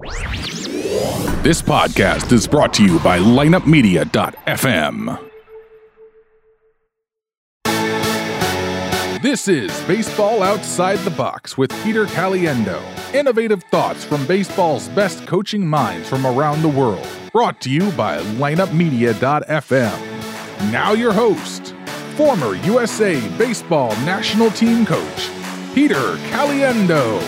This podcast is brought to you by lineupmedia.fm. This is Baseball Outside the Box with Peter Caliendo. Innovative thoughts from baseball's best coaching minds from around the world. Brought to you by lineupmedia.fm. Now your host, former USA Baseball National Team Coach, Peter Caliendo.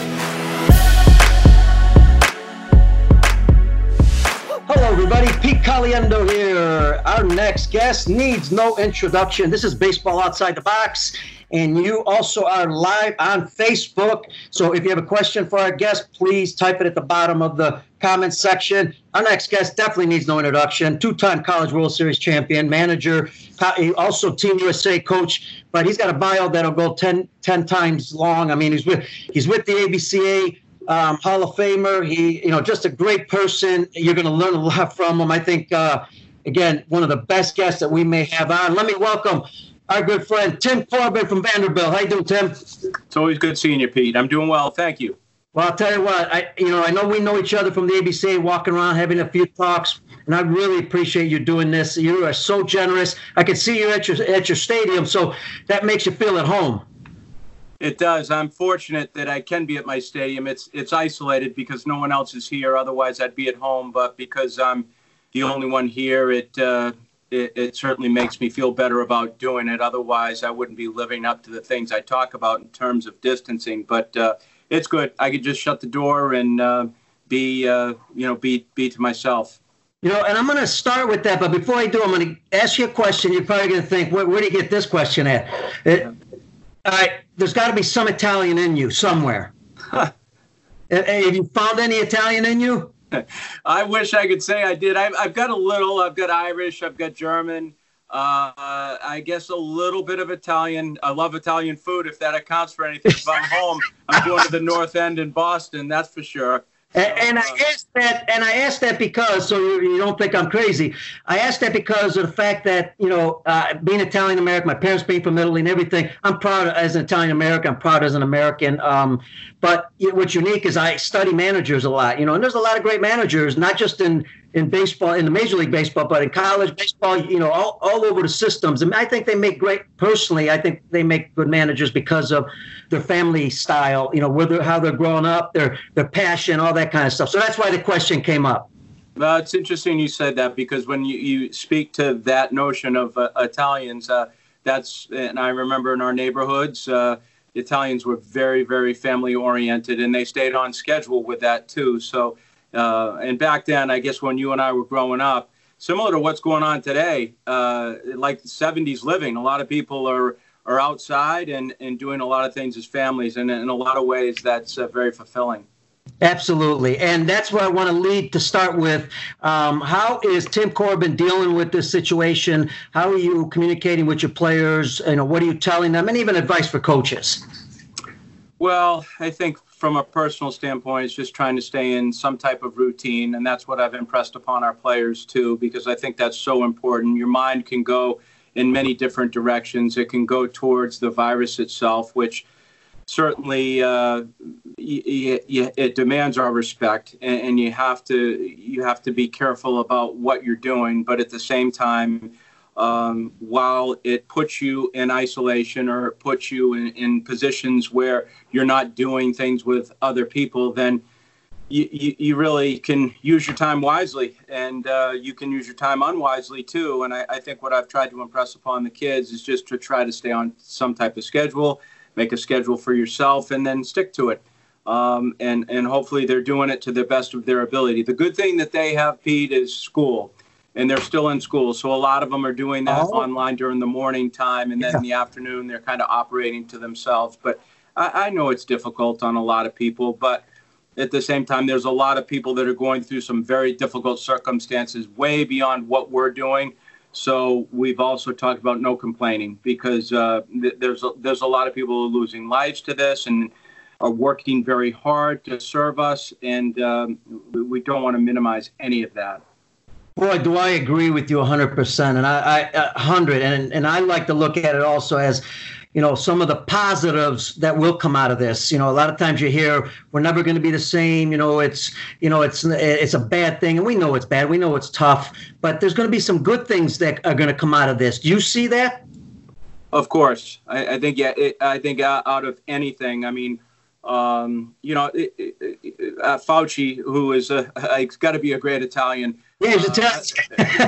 Hello, everybody. Pete Caliendo here. Our next guest needs no introduction. This is Baseball Outside the Box, and you also are live on Facebook. So if you have a question for our guest, please type it at the bottom of the comments section. Our next guest definitely needs no introduction. Two-time College World Series champion, manager, also Team USA coach, but he's got a bio that'll go 10 times long. I mean, he's with the ABCA. Hall of Famer. He, just a great person. You're going to learn a lot from him. I think, again, one of the best guests that we may have on. Let me welcome our good friend, Tim Corbin from Vanderbilt. How you doing, Tim? It's always good seeing you, Pete. I'm doing well. Thank you. Well, I'll tell you what, I know we know each other from the ABCA, walking around, having a few talks, and I really appreciate you doing this. You are so generous. I can see you at your stadium, so that makes you feel at home. It does. I'm fortunate that I can be at my stadium. It's isolated because no one else is here. Otherwise, I'd be at home. But because I'm the only one here, it certainly makes me feel better about doing it. Otherwise, I wouldn't be living up to the things I talk about in terms of distancing. But it's good. I could just shut the door and be to myself. And I'm going to start with that. But before I do, I'm going to ask you a question. You're probably going to think, where do you get this question at? All right, there's got to be some Italian in you somewhere. Have you found any Italian in you? I wish I could say I did. I've got a little. I've got Irish. I've got German. I guess a little bit of Italian. I love Italian food, if that accounts for anything. If I'm home, I'm going to the North End in Boston, that's for sure. And I asked that because, so you don't think I'm crazy, I asked that because of the fact that, being Italian American, my parents being from Italy and everything, I'm proud as an Italian American, I'm proud as an American. But what's unique is I study managers a lot, and there's a lot of great managers, not just in baseball, in the Major League Baseball, but in college baseball, all over the systems. And I think they make personally, I think they make good managers because of their family style, how they're growing up, their passion, all that kind of stuff. So that's why the question came up. Well, it's interesting you said that, because when you speak to that notion of Italians, and I remember in our neighborhoods, Italians were very, very family oriented, and they stayed on schedule with that too. So, and back then, I guess when you and I were growing up, similar to what's going on today, like the 70s living, a lot of people are outside and doing a lot of things as families. And in a lot of ways, that's very fulfilling. Absolutely. And that's where I want to lead to start with. How is Tim Corbin dealing with this situation? How are you communicating with your players? What are you telling them? And even advice for coaches. Well, I think from a personal standpoint, it's just trying to stay in some type of routine. And that's what I've impressed upon our players, too, because I think that's so important. Your mind can go in many different directions. It can go towards the virus itself, which certainly it demands our respect, and you have to be careful about what you're doing. But at the same time, while it puts you in isolation or it puts you in positions where you're not doing things with other people, then you really can use your time wisely, and you can use your time unwisely too. And I think what I've tried to impress upon the kids is just to try to stay on some type of schedule, make a schedule for yourself, and then stick to it. And hopefully they're doing it to the best of their ability. The good thing that they have, Pete, is school, and they're still in school. So a lot of them are doing that online during the morning time, and then in the afternoon they're kind of operating to themselves. But I know it's difficult on a lot of people, but at the same time, there's a lot of people that are going through some very difficult circumstances way beyond what we're doing. So we've also talked about no complaining, because there's a lot of people who are losing lives to this and are working very hard to serve us, and we don't want to minimize any of that. Boy, do I agree with you 100%, and I 100, and I like to look at it also as, some of the positives that will come out of this. A lot of times you hear we're never going to be the same. It's a bad thing, and we know it's bad. We know it's tough, but there's going to be some good things that are going to come out of this. Do you see that? Of course, I think I think out of anything, I mean, Fauci, who is he's got to be a great Italian. Yeah, he's Italian.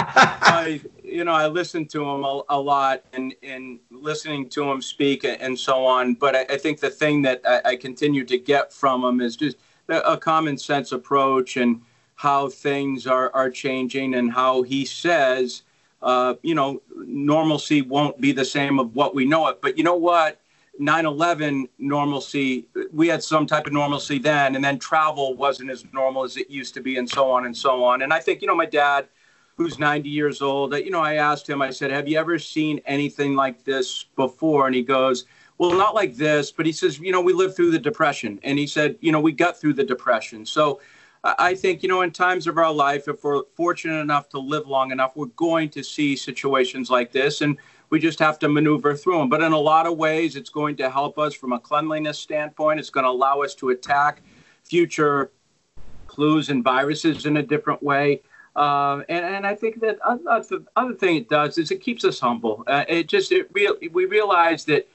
I listen to him a lot and listening to him speak and so on. But I think the thing that I continue to get from him is just a common sense approach and how things are changing and how he says, normalcy won't be the same of what we know it. But you know what? 9/11 normalcy, we had some type of normalcy then, and then travel wasn't as normal as it used to be, and so on and so on. And I think, my dad, who's 90 years old, I asked him, I said, have you ever seen anything like this before? And he goes, well, not like this, but he says, we lived through the Depression. And he said, we got through the Depression. So I think, in times of our life, if we're fortunate enough to live long enough, we're going to see situations like this. And we just have to maneuver through them. But in a lot of ways, it's going to help us from a cleanliness standpoint. It's going to allow us to attack future flus and viruses in a different way. And I think that the other thing it does is it keeps us humble. We realize that,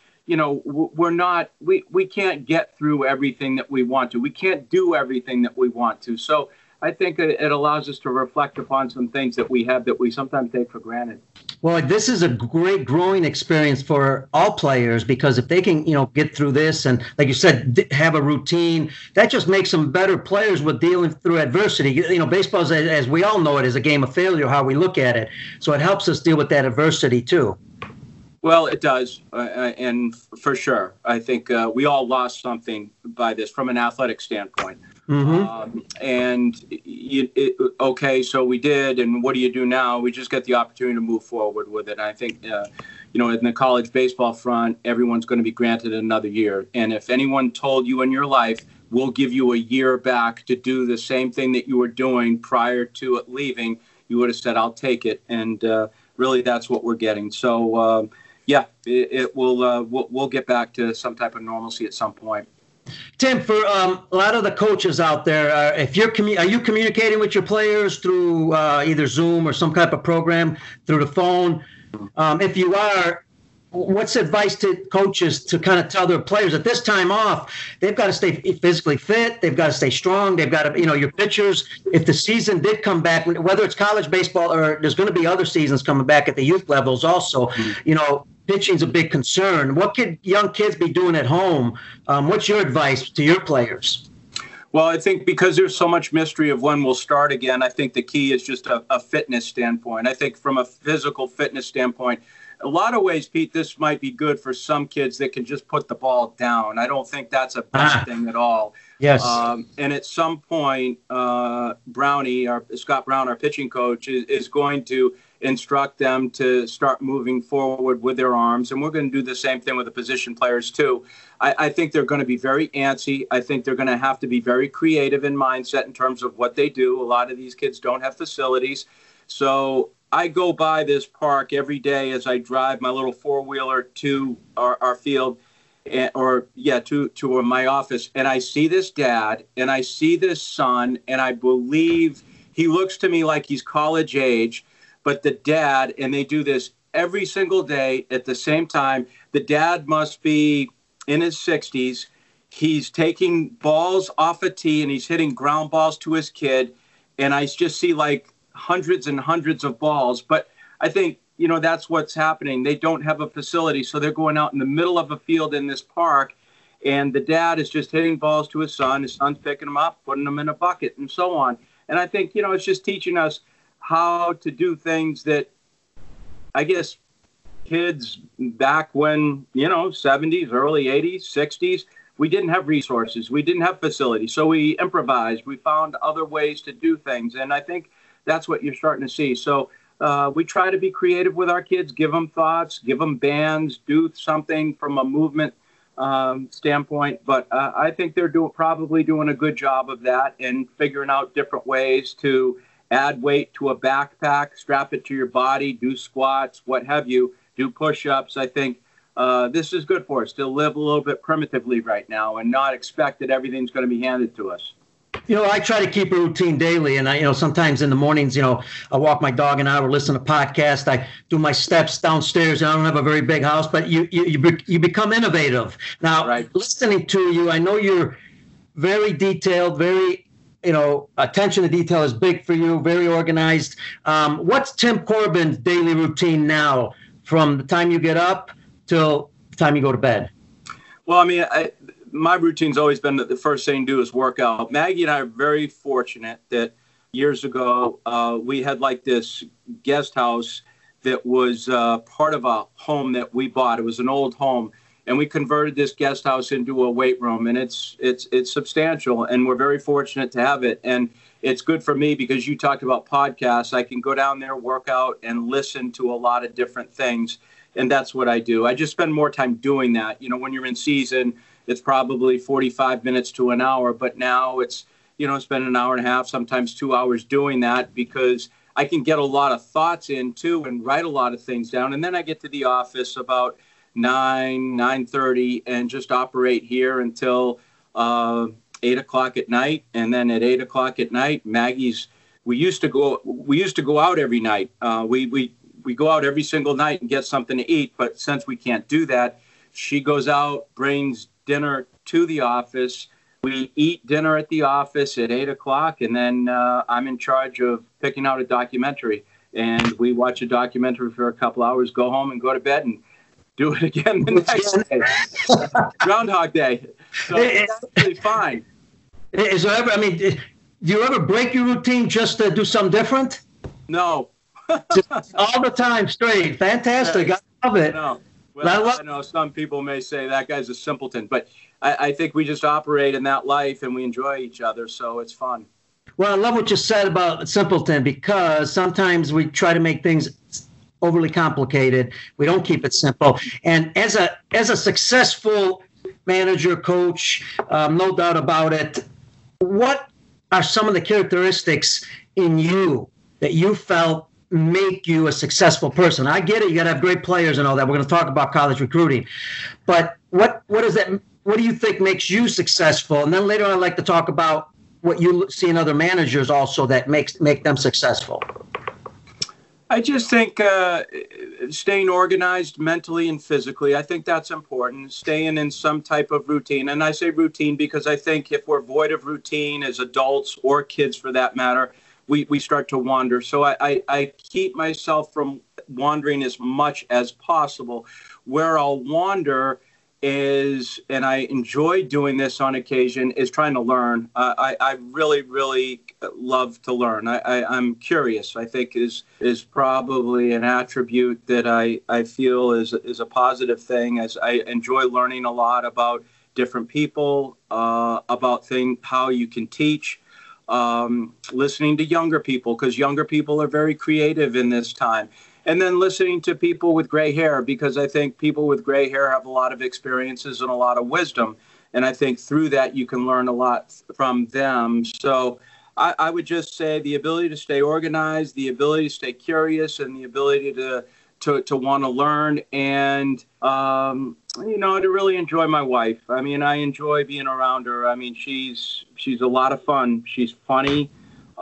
we can't get through everything that we want to. We can't do everything that we want to. So I think it allows us to reflect upon some things that we have that we sometimes take for granted. Well, this is a great growing experience for all players, because if they can, get through this and, like you said, have a routine, that just makes them better players with dealing through adversity. Baseball, as we all know it, is a game of failure, how we look at it. So it helps us deal with that adversity too. Well, it does. And for sure, I think we all lost something by this from an athletic standpoint. Mm-hmm. Okay, so we did, and what do you do now? We just get the opportunity to move forward with it. And I think, in the college baseball front, everyone's going to be granted another year. And if anyone told you in your life, we'll give you a year back to do the same thing that you were doing prior to it leaving, you would have said, I'll take it. And really, that's what we're getting. So, we'll get back to some type of normalcy at some point. Tim, for a lot of the coaches out there, are you communicating with your players through either Zoom or some type of program through the phone? If you are, what's advice to coaches to kind of tell their players at this time off, they've got to stay physically fit, they've got to stay strong, they've got to, your pitchers, if the season did come back, whether it's college baseball or there's going to be other seasons coming back at the youth levels also, pitching's a big concern. What could young kids be doing at home? What's your advice to your players? Well, I think because there's so much mystery of when we'll start again, I think the key is just a fitness standpoint. I think from a physical fitness standpoint, a lot of ways, Pete, this might be good for some kids that can just put the ball down. I don't think that's a bad thing at all. Yes. And at some point, Scott Brown, our pitching coach, is going to instruct them to start moving forward with their arms. And we're going to do the same thing with the position players, too. I think they're going to be very antsy. I think they're going to have to be very creative in mindset in terms of what they do. A lot of these kids don't have facilities. So I go by this park every day as I drive my little four-wheeler to our field, to my office, and I see this dad and I see this son, and I believe he looks to me like he's college age, but the dad, and they do this every single day at the same time. The dad must be in his 60s. He's taking balls off a tee and he's hitting ground balls to his kid, and I just see like hundreds and hundreds of balls. But I think, that's what's happening. They don't have a facility, so they're going out in the middle of a field in this park, and the dad is just hitting balls to his son. His son's picking them up, putting them in a bucket, and so on. And I think, it's just teaching us how to do things that, I guess, kids back when, 70s, early 80s, 60s, we didn't have resources. We didn't have facilities. So we improvised. We found other ways to do things. And I think that's what you're starting to see. So we try to be creative with our kids, give them thoughts, give them bands, do something from a movement standpoint. But I think they're probably doing a good job of that and figuring out different ways to add weight to a backpack, strap it to your body, do squats, what have you, do push-ups. I think this is good for us to live a little bit primitively right now and not expect that everything's going to be handed to us. I try to keep a routine daily, and I, sometimes in the mornings, I walk my dog and I will listen to podcasts. I do my steps downstairs. I don't have a very big house, but you become innovative. Now, right. Listening to you, I know you're very detailed, very, attention to detail is big for you, very organized. What's Tim Corbin's daily routine now from the time you get up till the time you go to bed? Well, I mean, my routine's always been that the first thing to do is work out. Maggie and I are very fortunate that years ago we had like this guest house that was part of a home that we bought. It was an old home, and we converted this guest house into a weight room, and it's substantial, and we're very fortunate to have it. And it's good for me because you talked about podcasts. I can go down there, work out, and listen to a lot of different things, and that's what I do. I just spend more time doing that. When you're in season, it's probably 45 minutes to an hour, but now it's, spend an hour and a half, sometimes 2 hours doing that because I can get a lot of thoughts in too and write a lot of things down. And then I get to the office about 9:30 and just operate here until 8 o'clock at night. And then at 8 o'clock at night, we used to go out every night. We go out every single night and get something to eat. But since we can't do that, she goes out, brings dinner to the office. We eat dinner at the office at 8 o'clock, and then I'm in charge of picking out a documentary. And we watch a documentary for a couple hours, go home and go to bed and do it again the next day. Groundhog Day. So it's really fine. Is there ever, do you ever break your routine just to do something different? No. All the time straight. Fantastic. I love it. No. Well, I know some people may say that guy's a simpleton, but I think we just operate in that life and we enjoy each other, so it's fun. Well, I love what you said about simpleton because sometimes we try to make things overly complicated. We don't keep it simple. And as a successful manager, coach, no doubt about it, what are some of the characteristics in you that you felt make you a successful person? I get it. You got to have great players and all that. We're going to talk about college recruiting. But what is that? What do you think makes you successful? And then later on, I'd like to talk about what you see in other managers also that make them successful. I just think staying organized mentally and physically, I think that's important. Staying in some type of routine. And I say routine because I think if we're void of routine as adults or kids for that matter, we start to wander. So I keep myself from wandering as much as possible. Where I'll wander is, and I enjoy doing this on occasion, is trying to learn. I really, really love to learn. I'm curious, I think is probably an attribute that I feel is a positive thing, as I enjoy learning a lot about different people, about how you can teach. Listening to younger people, because younger people are very creative in this time. And then listening to people with gray hair, because I think people with gray hair have a lot of experiences and a lot of wisdom. And I think through that, you can learn a lot from them. So I would just say the ability to stay organized, the ability to stay curious, and the ability to want to learn, and to really enjoy my wife. I enjoy being around her. She's a lot of fun. She's funny.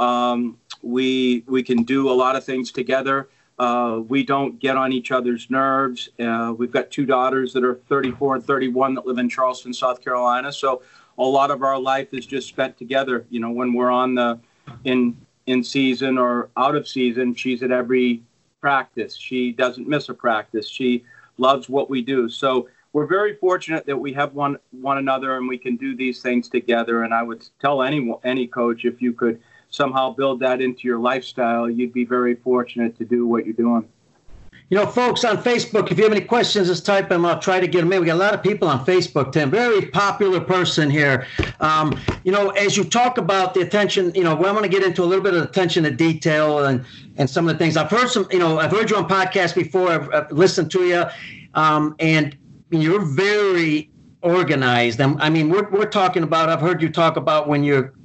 We can do a lot of things together. We don't get on each other's nerves. We've got two daughters that are 34 and 31 that live in Charleston, South Carolina. So a lot of our life is just spent together. When we're on in season or out of season, she's at every practice. She doesn't miss a practice. She loves what we do. So we're very fortunate that we have one another and we can do these things together. And I would tell any coach, if you could somehow build that into your lifestyle, you'd be very fortunate to do what you're doing. Folks on Facebook, if you have any questions, just type them. I'll try to get them in. We got a lot of people on Facebook, Tim. Very popular person here. As you talk about the attention, I want to get into a little bit of attention to detail and some of the things. I've heard I've heard you on podcasts before. I've listened to you, and you're very organized. We're talking about. I've heard you talk about when you're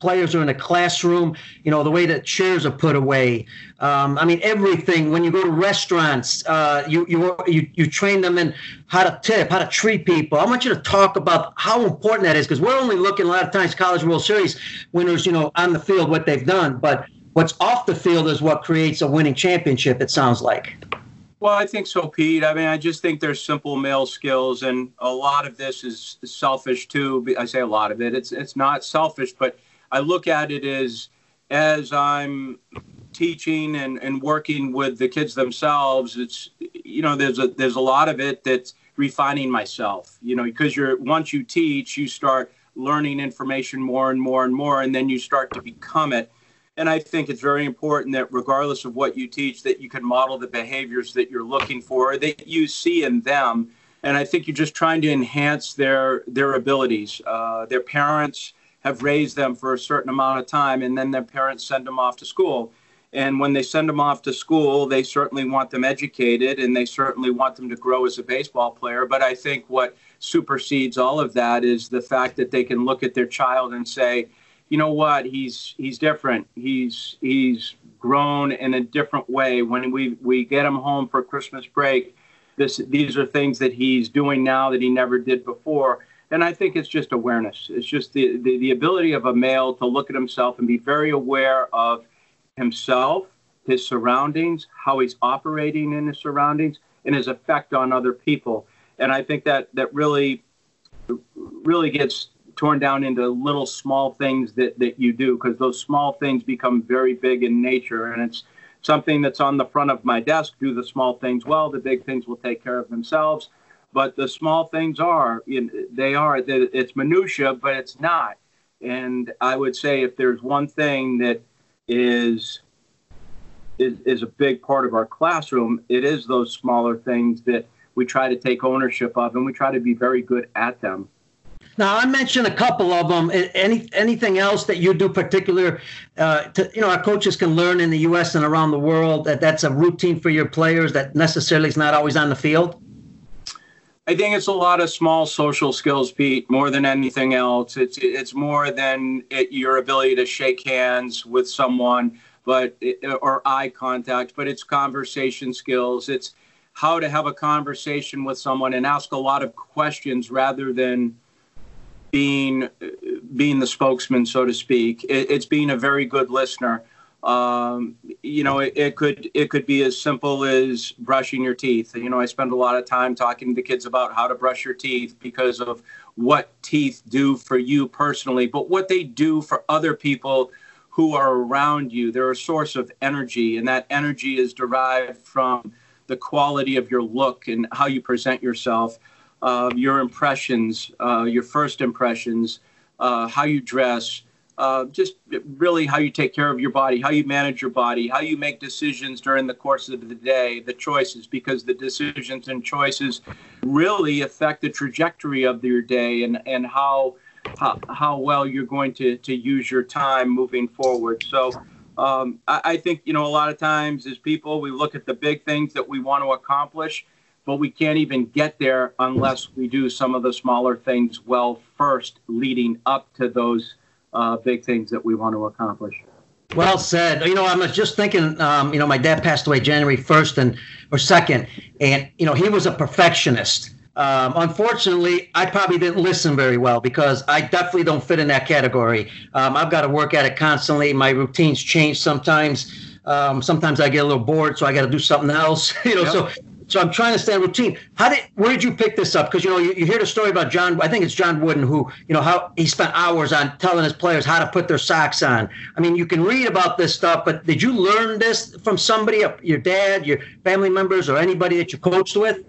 players are in a classroom, the way that chairs are put away. Everything. When you go to restaurants, you train them in how to tip, how to treat people. I want you to talk about how important that is, because we're only looking a lot of times College World Series winners, on the field, what they've done. But what's off the field is what creates a winning championship, it sounds like. Well, I think so, Pete. I just think there's simple male skills, and a lot of this is selfish too. I say a lot of it. It's not selfish, but I look at it as I'm teaching and working with the kids themselves. It's there's a lot of it that's refining myself. Because once you teach, you start learning information more and more and more, and then you start to become it. And I think it's very important that regardless of what you teach, that you can model the behaviors that you're looking for, that you see in them. And I think you're just trying to enhance their abilities. Their parents have raised them for a certain amount of time, and then their parents send them off to school. And when they send them off to school, they certainly want them educated, and they certainly want them to grow as a baseball player. But I think what supersedes all of that is the fact that they can look at their child and say, you know what, he's different. He's grown in a different way. When we get him home for Christmas break, these are things that he's doing now that he never did before. And I think it's just awareness. It's just the ability of a male to look at himself and be very aware of himself, his surroundings, how he's operating in his surroundings, and his effect on other people. And I think that really gets torn down into little small things that you do, because those small things become very big in nature. And it's something that's on the front of my desk. Do the small things well, the big things will take care of themselves. But the small things it's minutia, but it's not. And I would say if there's one thing that is a big part of our classroom, it is those smaller things that we try to take ownership of, and we try to be very good at them. Now, I mentioned a couple of them. Anything else that you do particular, our coaches can learn in the U.S. and around the world that's a routine for your players that necessarily is not always on the field? I think it's a lot of small social skills, Pete, more than anything else. It's more than your ability to shake hands with someone, or eye contact, but it's conversation skills. It's how to have a conversation with someone and ask a lot of questions rather than being the spokesman, so to speak. It's being a very good listener. It could be as simple as brushing your teeth. I spend a lot of time talking to kids about how to brush your teeth because of what teeth do for you personally, but what they do for other people who are around you. They're a source of energy, and that energy is derived from the quality of your look and how you present yourself. Your impressions, your first impressions, how you dress, just really how you take care of your body, how you manage your body, how you make decisions during the course of the day, the choices, because the decisions and choices really affect the trajectory of your day and how well you're going to use your time moving forward. So I think, a lot of times as people, we look at the big things that we want to accomplish, but we can't even get there unless we do some of the smaller things well first, leading up to those big things that we want to accomplish. Well said. I was just thinking, my dad passed away January 1st or 2nd, and, he was a perfectionist. Unfortunately, I probably didn't listen very well because I definitely don't fit in that category. I've got to work at it constantly. My routines change sometimes. Sometimes I get a little bored, so I got to do something else. Yep. So I'm trying to stay in routine. Where did you pick this up? Because, you hear the story about John, I think it's John Wooden, who, how he spent hours on telling his players how to put their socks on. You can read about this stuff, but did you learn this from somebody, your dad, your family members, or anybody that you coached with?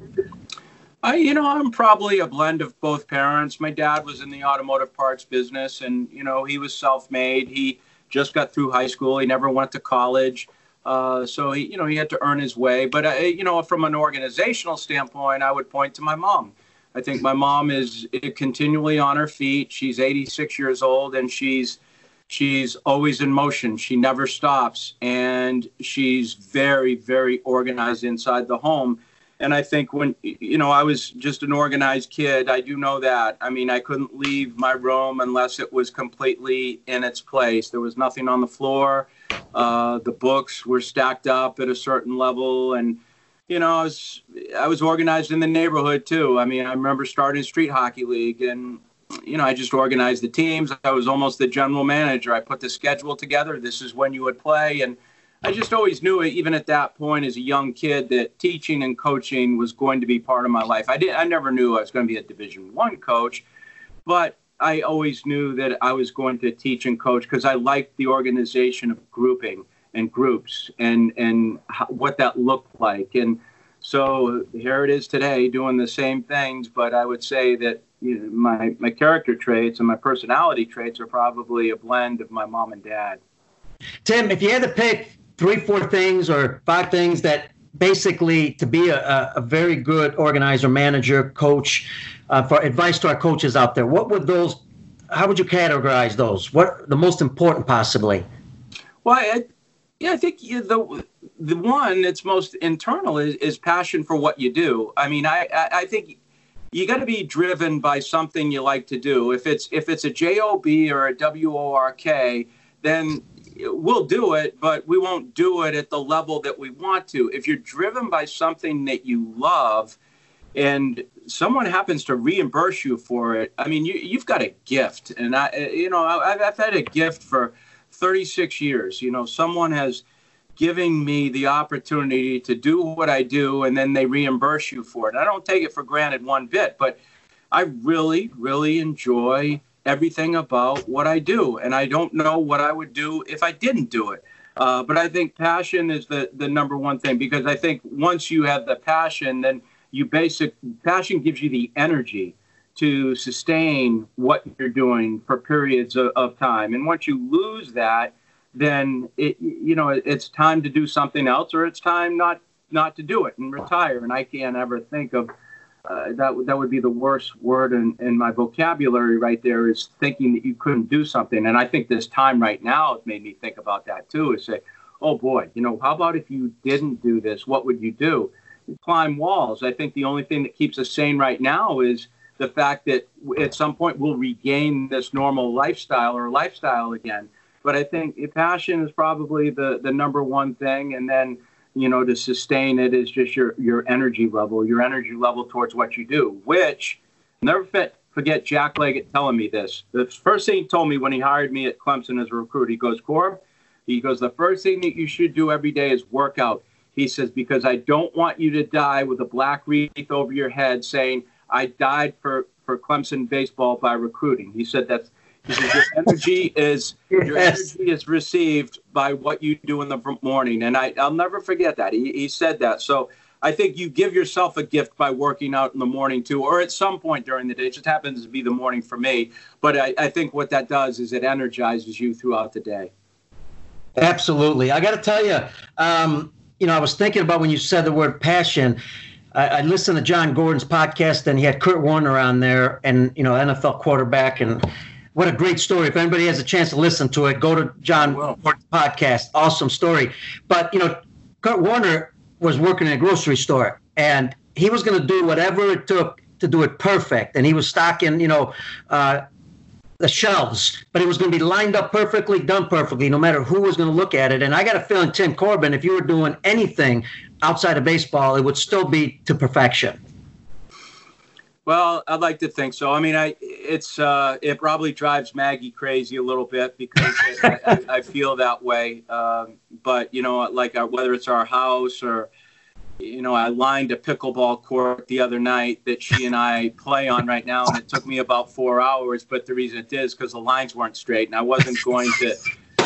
I'm probably a blend of both parents. My dad was in the automotive parts business, and, he was self-made. He just got through high school. He never went to college. So he had to earn his way. But, from an organizational standpoint, I would point to my mom. I think my mom is continually on her feet. She's 86 years old, and she's always in motion. She never stops, and she's very, very organized inside the home. And I think when, I was just an organized kid, I do know that. I mean, I couldn't leave my room unless it was completely in its place. There was nothing on the floor. The books were stacked up at a certain level. And, I was organized in the neighborhood too. I mean, I remember starting a street hockey league, and, I just organized the teams. I was almost the general manager. I put the schedule together. This is when you would play. And I just always knew, even at that point as a young kid, that teaching and coaching was going to be part of my life. I never knew I was going to be a Division I coach, but I always knew that I was going to teach and coach because I liked the organization of grouping and groups and what that looked like. And so here it is today, doing the same things. But I would say that my character traits and my personality traits are probably a blend of my mom and dad. Tim, if you had to pick 3-4 things or 5 things that basically to be a very good organizer, manager, coach, for advice to our coaches out there, how would you categorize those? What the most important possibly? Well, I think the one that's most internal is passion for what you do. I mean, I think you got to be driven by something you like to do. If it's a job or a work, then we'll do it, but we won't do it at the level that we want to. If you're driven by something that you love and someone happens to reimburse you for it, I mean, you've got a gift. And I've had a gift for 36 years. Someone has given me the opportunity to do what I do, and then they reimburse you for it. I don't take it for granted one bit, but I really, really enjoy everything about what I do. And I don't know what I would do if I didn't do it. But I think passion is the number one thing, because I think once you have the passion, then passion gives you the energy to sustain what you're doing for periods of time. And once you lose that, then it's time to do something else, or it's time not to do it and retire. And I can't ever think of that would be the worst word in my vocabulary right there, is thinking that you couldn't do something. And I think this time right now has made me think about that too, is say, oh boy, how about if you didn't do this, what would you do? You climb walls. I think the only thing that keeps us sane right now is the fact that at some point we'll regain this normal lifestyle again. But I think passion is probably the number one thing. And then, to sustain it is just your energy level towards what you do, which never forget Jack Leggett telling me this. The first thing he told me when he hired me at Clemson as a recruit, he goes, Corb, the first thing that you should do every day is work out. He says, because I don't want you to die with a black wreath over your head saying, I died for Clemson baseball by recruiting. He said your energy is received by what you do in the morning. And I'll never forget that. He said that. So I think you give yourself a gift by working out in the morning too, or at some point during the day. It just happens to be the morning for me. But I think what that does is it energizes you throughout the day. Absolutely. I got to tell you, I was thinking about when you said the word passion. I listened to John Gordon's podcast, and he had Kurt Warner on there, and NFL quarterback, and what a great story. If anybody has a chance to listen to it, go to John Gordon's podcast. Awesome story. But Kurt Warner was working in a grocery store, and he was going to do whatever it took to do it perfect. And he was stocking the shelves, but it was going to be lined up perfectly, done perfectly, no matter who was going to look at it. And I got a feeling, Tim Corbin, if you were doing anything outside of baseball, it would still be to perfection. Well, I'd like to think so. I mean, it probably drives Maggie crazy a little bit, because I feel that way. But whether it's our house or, I lined a pickleball court the other night that she and I play on right now, and it took me about 4 hours. But the reason it is because the lines weren't straight, and I wasn't going to.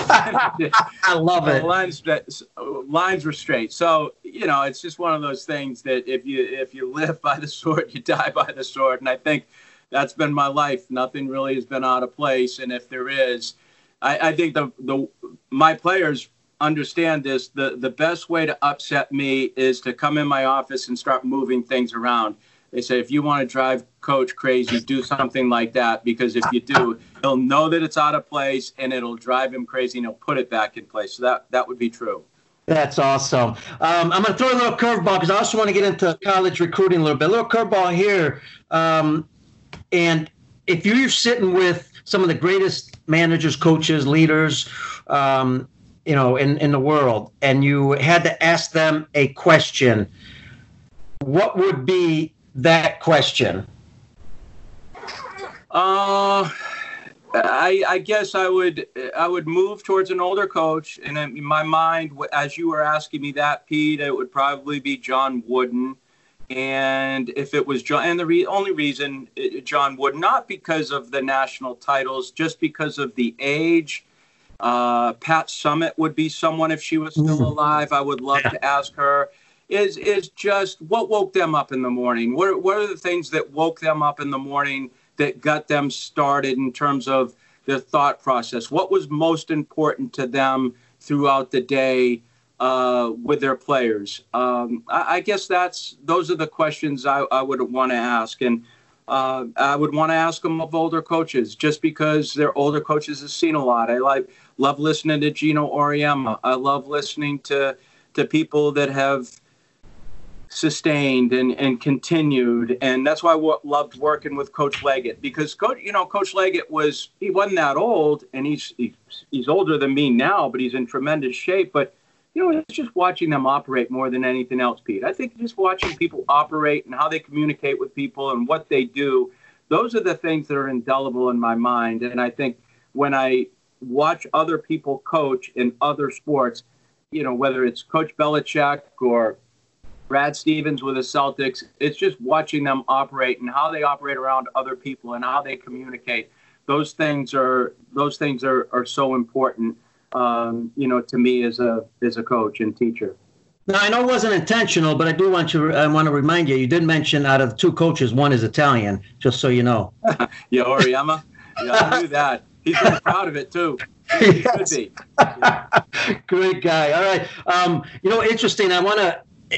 I love it. Lines were straight. So, it's just one of those things that if you live by the sword, you die by the sword. And I think that's been my life. Nothing really has been out of place. And if there is, I think my players understand this. The best way to upset me is to come in my office and start moving things around. They say, if you want to drive Coach crazy, do something like that, because if you do, he'll know that it's out of place, and it'll drive him crazy, and he'll put it back in place. So that would be true. That's awesome. I'm going to throw a little curveball because I also want to get into college recruiting a little bit. A little curveball here. And if you're sitting with some of the greatest managers, coaches, leaders, in the world, and you had to ask them a question, what would be that question? I guess I would move towards an older coach, and in my mind, as you were asking me that, Pete, it would probably be John Wooden. And if it was John, and the only reason John Wooden, not because of the national titles, just because of the age. Pat Summitt would be someone, if she was still alive, I would love to ask her. Is just what woke them up in the morning? What are the things that woke them up in the morning that got them started in terms of their thought process? What was most important to them throughout the day with their players? I guess those are the questions I would want to ask. And I would want to ask them of older coaches, just because they're older coaches have seen a lot. I love listening to Gino Auriemma. I love listening to people that have sustained and continued, and that's why I loved working with Coach Leggett, because Coach Leggett he wasn't that old, and he's older than me now, but he's in tremendous shape. But it's just watching them operate more than anything else, Pete. I think just watching people operate and how they communicate with people and what they do, those are the things that are indelible in my mind. And I think when I watch other people coach in other sports, whether it's Coach Belichick or Brad Stevens with the Celtics, it's just watching them operate and how they operate around other people and how they communicate. Those things are so important, to me as a coach and teacher. Now, I know it wasn't intentional, but I want to remind you, you did mention out of the two coaches, one is Italian, just so you know. Yeah, Auriemma. Yeah, I knew that. He's really proud of it, too. He yes. should be. Yeah. Great guy. All right. Interesting. I want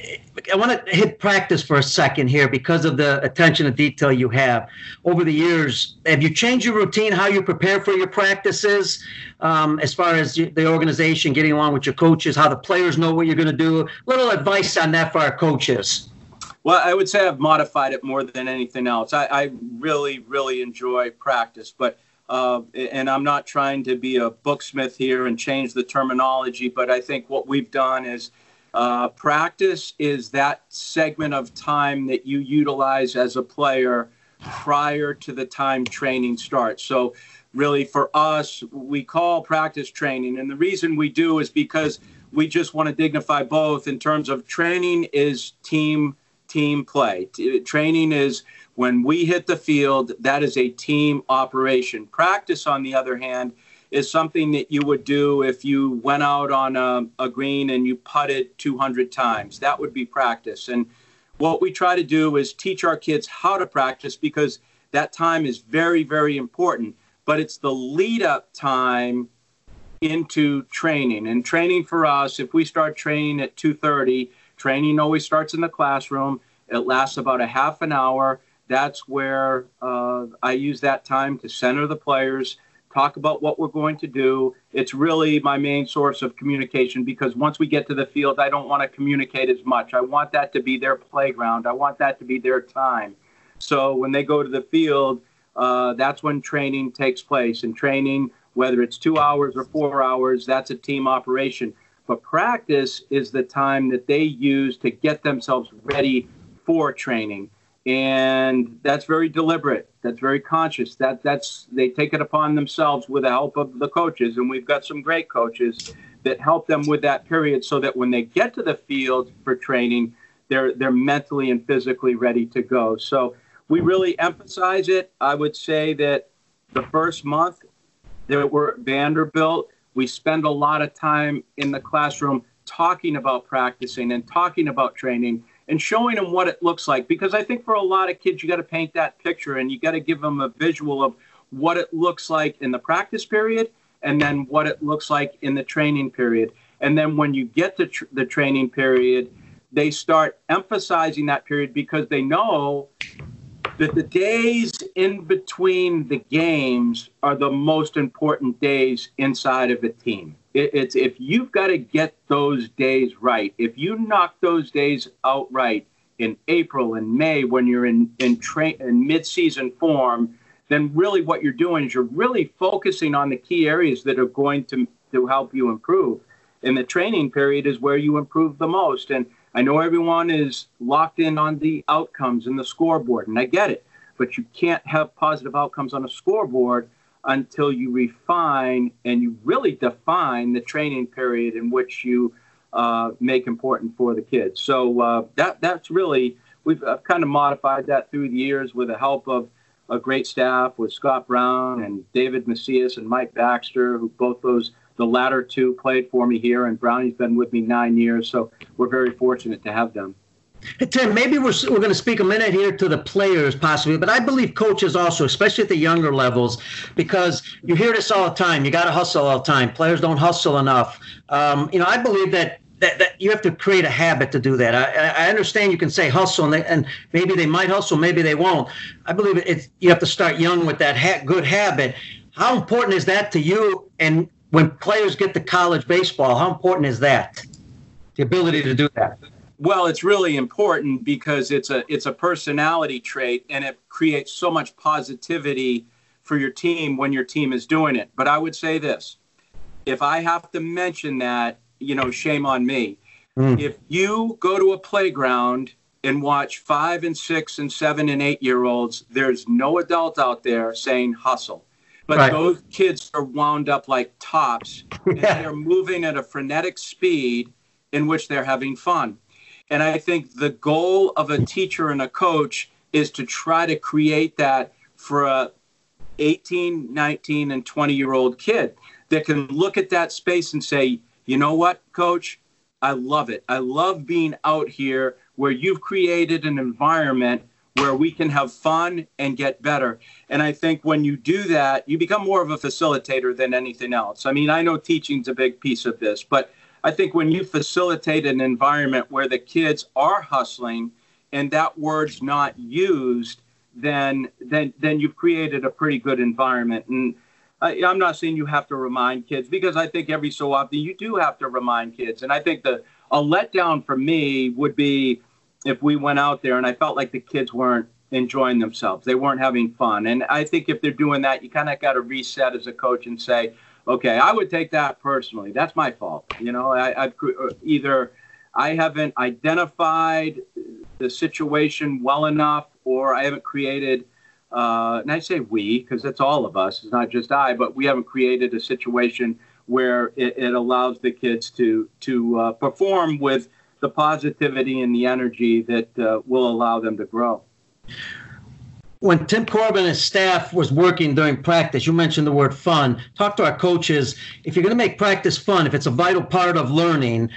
to hit practice for a second here because of the attention to detail you have. Over the years, have you changed your routine, how you prepare for your practices, as far as the organization, getting along with your coaches, how the players know what you're going to do? A little advice on that for our coaches. Well, I would say I've modified it more than anything else. I really, really enjoy practice, but and I'm not trying to be a booksmith here and change the terminology, but I think what we've done is practice is that segment of time that you utilize as a player prior to the time training starts. So really for us, we call practice training. And the reason we do is because we just want to dignify both in terms of training is team play. Training is when we hit the field, that is a team operation. Practice, on the other hand, is something that you would do if you went out on a green and you putted 200 times. That would be practice. And what we try to do is teach our kids how to practice, because that time is very, very important. But it's the lead-up time into training. And training for us, if we start training at 2:30, training always starts in the classroom. It lasts about a half an hour. That's where I use that time to center the players, talk about what we're going to do. It's really my main source of communication, because once we get to the field, I don't want to communicate as much. I want that to be their playground. I want that to be their time. So when they go to the field, that's when training takes place. And training, whether it's 2 hours or 4 hours, that's a team operation. But practice is the time that they use to get themselves ready for training. And that's very deliberate. That's very conscious. They take it upon themselves with the help of the coaches. And we've got some great coaches that help them with that period, so that when they get to the field for training, they're mentally and physically ready to go. So we really emphasize it. I would say that the first month that we're at Vanderbilt, we spend a lot of time in the classroom talking about practicing and talking about training and showing them what it looks like. Because I think for a lot of kids, you got to paint that picture, and you got to give them a visual of what it looks like in the practice period and then what it looks like in the training period. And then when you get to the training period, they start emphasizing that period, because they know that the days in between the games are the most important days inside of a team. It's if you've got to get those days right, if you knock those days out right in April and May when you're in mid-season form, then really what you're doing is you're really focusing on the key areas that are going to help you improve. And the training period is where you improve the most. And I know everyone is locked in on the outcomes and the scoreboard, and I get it. But you can't have positive outcomes on a scoreboard until you refine and you really define the training period in which you make important for the kids. So that's really, we've kind of modified that through the years with the help of a great staff with Scott Brown and David Macias and Mike Baxter, who both the latter two played for me here, and Brownie's been with me 9 years. So we're very fortunate to have them. Hey, Tim, maybe we're going to speak a minute here to the players possibly, but I believe coaches also, especially at the younger levels, because you hear this all the time. You got to hustle all the time. Players don't hustle enough. I believe that you have to create a habit to do that. I understand you can say hustle, and maybe they might hustle, maybe they won't. I believe you have to start young with that good habit. How important is that to you? And when players get to college baseball, how important is that? The ability to do that. Well, it's really important because it's a personality trait, and it creates so much positivity for your team when your team is doing it. But I would say this, if I have to mention that, shame on me. If you go to a playground and watch 5 and 6 and 7 and 8 year olds, there's no adult out there saying hustle. But right. Those kids are wound up like tops, and they're moving at a frenetic speed in which they're having fun. And I think the goal of a teacher and a coach is to try to create that for a 18, 19, and 20-year-old kid that can look at that space and say, you know what, Coach, I love it. I love being out here where you've created an environment where we can have fun and get better. And I think when you do that, you become more of a facilitator than anything else. I mean, I know teaching's a big piece of this, but I think when you facilitate an environment where the kids are hustling and that word's not used, then you've created a pretty good environment. And I'm not saying you have to remind kids, because I think every so often you do have to remind kids. And I think a letdown for me would be if we went out there and I felt like the kids weren't enjoying themselves. They weren't having fun. And I think if they're doing that, you kind of got to reset as a coach and say, okay, I would take that personally. That's my fault. Either I haven't identified the situation well enough, or I haven't created, and I say we, because it's all of us, it's not just I, but we haven't created a situation where it allows the kids to perform with the positivity and the energy that will allow them to grow. When Tim Corbin and his staff was working during practice, you mentioned the word fun. Talk to our coaches. If you're going to make practice fun, if it's a vital part of learning,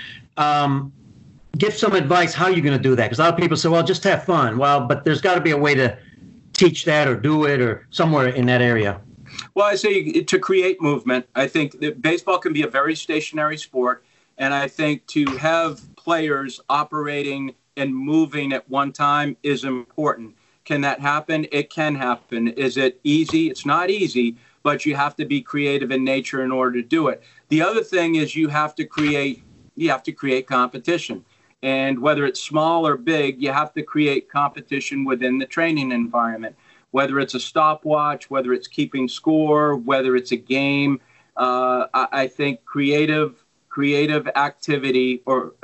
give some advice how you're going to do that. Because a lot of people say, well, just have fun. Well, but there's got to be a way to teach that or do it or somewhere in that area. Well, I say to create movement. I think that baseball can be a very stationary sport. And I think to have players operating and moving at one time is important. Can that happen? It can happen. Is it easy? It's not easy, but you have to be creative in nature in order to do it. The other thing is you have to create competition. And whether it's small or big, you have to create competition within the training environment. Whether it's a stopwatch, whether it's keeping score, whether it's a game, I think creative activity or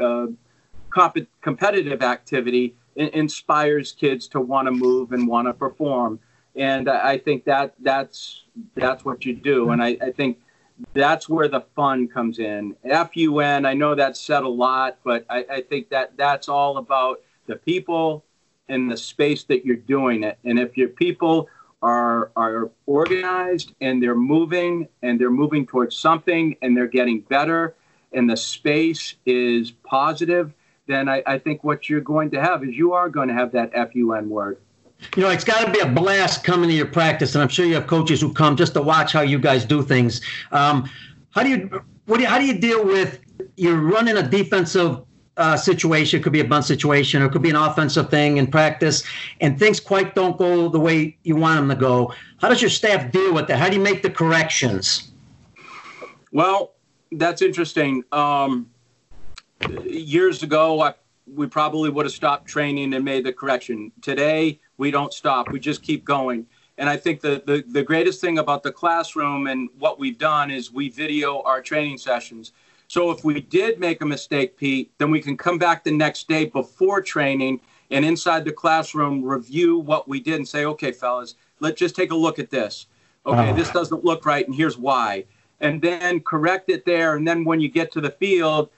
competitive activity inspires kids to want to move and want to perform. And I think that's what you do. And I think that's where the fun comes in. FUN, I know that's said a lot, but I think that's all about the people and the space that you're doing it. And if your people are organized and they're moving towards something and they're getting better and the space is positive, then I think what you're going to have is you are going to have that FUN word. It's got to be a blast coming to your practice, and I'm sure you have coaches who come just to watch how you guys do things. How do you deal with you're running a defensive situation? It could be a bunt situation, or it could be an offensive thing in practice, and things quite don't go the way you want them to go. How does your staff deal with that? How do you make the corrections? Well, That's interesting. Years ago, we probably would have stopped training and made the correction. Today, we don't stop. We just keep going. And I think the greatest thing about the classroom and what we've done is we video our training sessions. So if we did make a mistake, Pete, then we can come back the next day before training and inside the classroom review what we did and say, okay, fellas, let's just take a look at this. Okay, this doesn't look right, and here's why. And then correct it there. And then when you get to the field,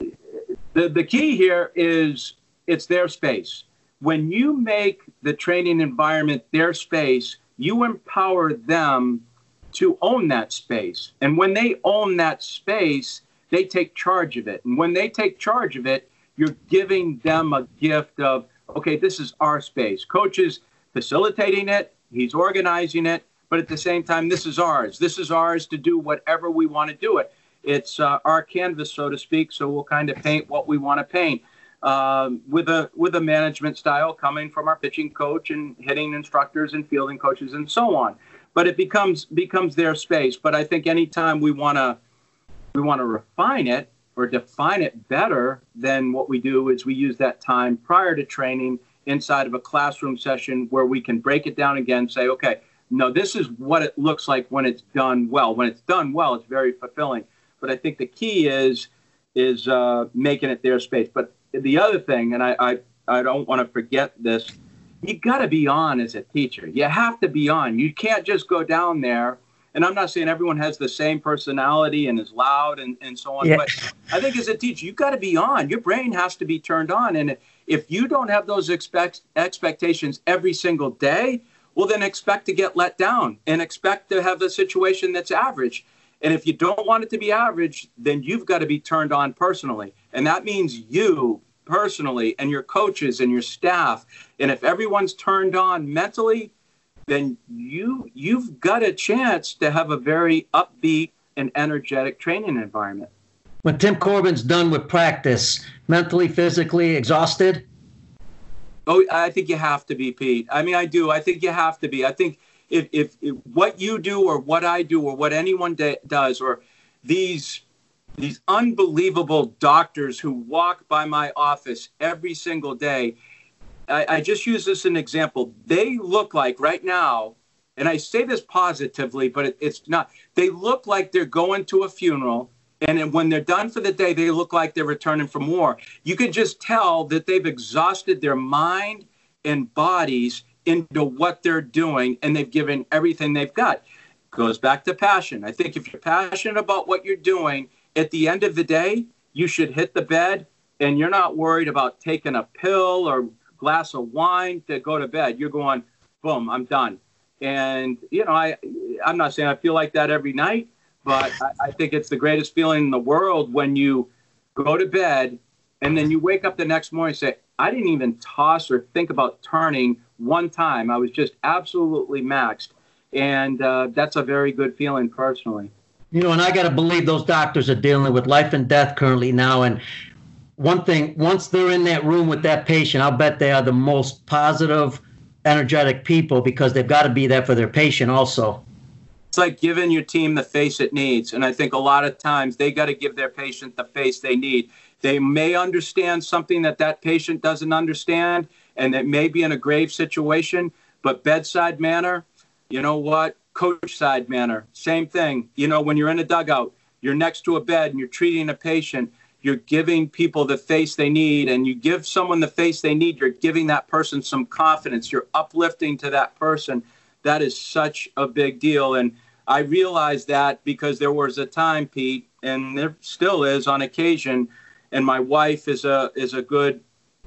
the key here is it's their space. When you make the training environment their space, you empower them to own that space. And when they own that space, they take charge of it. And when they take charge of it, you're giving them a gift of, okay, this is our space. Coach is facilitating it. He's organizing it. But at the same time, this is ours. This is ours to do whatever we want to do it. It's our canvas, so to speak, so we'll kind of paint what we want to paint with a management style coming from our pitching coach and hitting instructors and fielding coaches and so on. But it becomes their space. But I think anytime we want to refine it or define it better, then what we do is we use that time prior to training inside of a classroom session where we can break it down again, say, okay, no, this is what it looks like when it's done well. When it's done well, it's very fulfilling. But I think the key is making it their space. But the other thing, and I don't want to forget this, you got to be on as a teacher. You have to be on. You can't just go down there. And I'm not saying everyone has the same personality and is loud and so on. Yeah. But I think as a teacher, you got to be on. Your brain has to be turned on. And if you don't have those expectations every single day, well, then expect to get let down and expect to have the situation that's average. And if you don't want it to be average, then you've got to be turned on personally. And that means you personally and your coaches and your staff. And if everyone's turned on mentally, then you've got a chance to have a very upbeat and energetic training environment. When Tim Corbin's done with practice, mentally, physically exhausted? Oh, I think you have to be, Pete. I mean, I do. I think you have to be. I think if what you do or what I do or what anyone does, or these unbelievable doctors who walk by my office every single day, I just use this as an example. They look like right now, and I say this positively, but it's not. They look like they're going to a funeral. And when they're done for the day, they look like they're returning from war. You can just tell that they've exhausted their mind and bodies into what they're doing, and they've given everything they've got. Goes back to passion. I think if you're passionate about what you're doing, at the end of the day, you should hit the bed, and you're not worried about taking a pill or glass of wine to go to bed. You're going, boom, I'm done. And, you know, I'm not saying I feel like that every night, but I think it's the greatest feeling in the world when you go to bed and then you wake up the next morning and say, I didn't even toss or think about turning one time. I was just absolutely maxed. And that's a very good feeling personally. You know, and I got to believe those doctors are dealing with life and death currently now. And one thing, once they're in that room with that patient, I'll bet they are the most positive, energetic people because they've got to be there for their patient also. It's like giving your team the face it needs. And I think a lot of times they got to give their patient the face they need. They may understand something that patient doesn't understand, and it may be in a grave situation, but bedside manner, you know what? Coach side manner, same thing. You know, when you're in a dugout, you're next to a bed and you're treating a patient, you're giving people the face they need, and you give someone the face they need, you're giving that person some confidence. You're uplifting to that person. That is such a big deal. And I realized that because there was a time, Pete, and there still is on occasion, and my wife is a good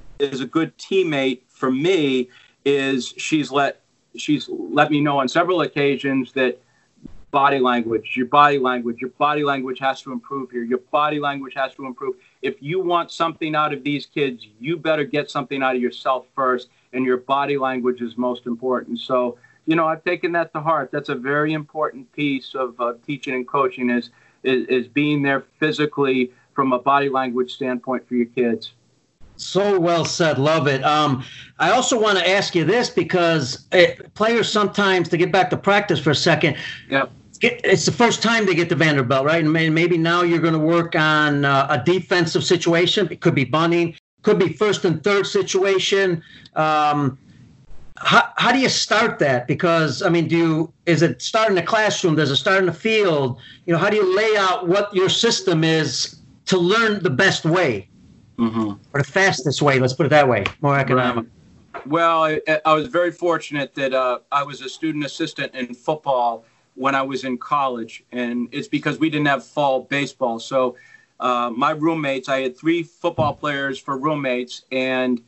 teammate for me, is she's let me know on several occasions that your body language has to improve here. Your body language has to improve. If you want something out of these kids, you better get something out of yourself first, and your body language is most important. So, you know, I've taken that to heart. That's a very important piece of teaching and coaching is being there physically from a body language standpoint for your kids. So well said. Love it. I also want to ask you this because players sometimes, to get back to practice for a second, yep, it's the first time they get to Vanderbilt, right? And maybe now you're going to work on a defensive situation. It could be bunting, could be first and third situation. How do you start that? Because, I mean, is it start in the classroom? Does it start in the field? How do you lay out what your system is to learn the best way or the fastest way? Let's put it that way, more economic. Right. Well, I was very fortunate that I was a student assistant in football when I was in college, and it's because we didn't have fall baseball. So my roommates, I had 3 football players for roommates, and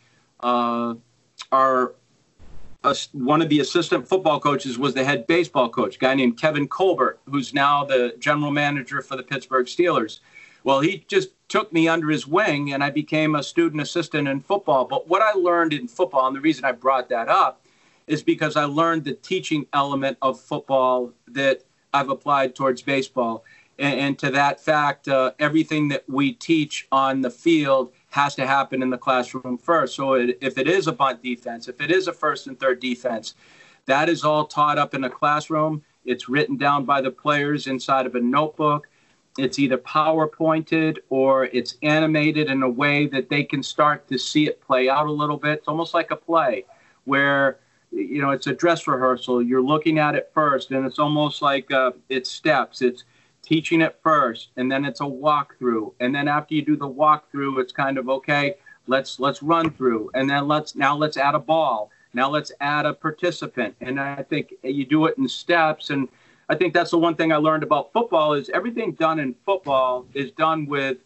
one of the assistant football coaches was the head baseball coach, a guy named Kevin Colbert, who's now the general manager for the Pittsburgh Steelers. Well, he just took me under his wing, and I became a student assistant in football. But what I learned in football, and the reason I brought that up, is because I learned the teaching element of football that I've applied towards baseball. And to that fact, everything that we teach on the field has to happen in the classroom first. So if it is a bunt defense, if it is a first and third defense, that is all taught up in a classroom. It's written down by the players inside of a notebook. It's either PowerPointed or it's animated in a way that they can start to see it play out a little bit. It's almost like a play where, it's a dress rehearsal. You're looking at it first, and it's almost like it's steps. It's teaching it first, and then it's a walkthrough. And then after you do the walkthrough, it's kind of, okay, let's run through. And then let's add a ball. Now let's add a participant. And I think you do it in steps. And I think that's the one thing I learned about football is everything done in football is done with